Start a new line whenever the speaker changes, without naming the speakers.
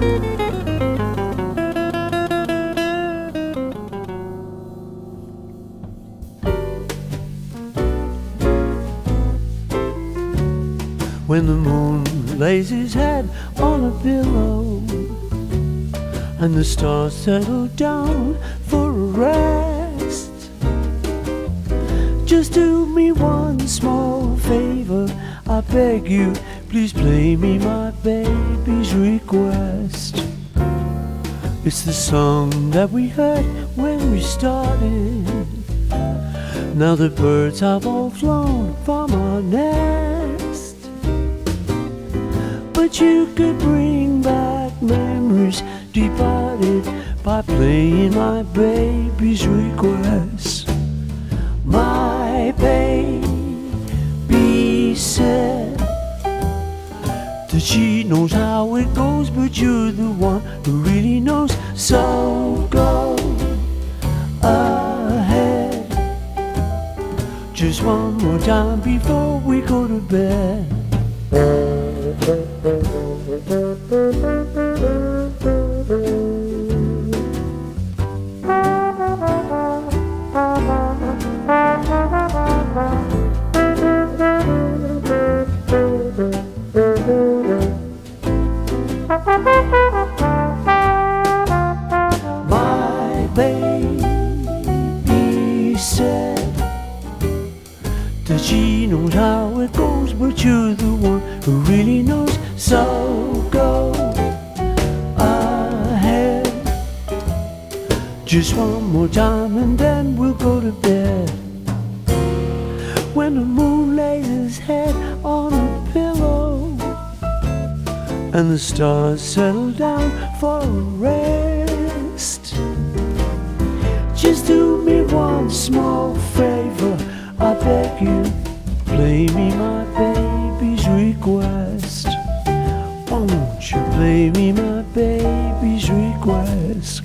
When the moon lays his head on a pillow and the stars settle down for a rest, just do me one small favor, I beg you, please play me my baby's request. It's the song that we heard when we started. Now the birds have all flown from our nest, but you could bring back memories departed by playing my baby's request. My baby said that she knows how it goes, but you're the one who really knows. So go ahead, just one more time before we go to bed. My baby said that she knows how it goes, but you're the one who really knows. So go ahead, just one more time and then we'll go to bed. When the moon lays his head on a pillow and the stars settle down for a rest, just do me one small favor, I beg you, play me my baby's request. Won't you play me my baby's request?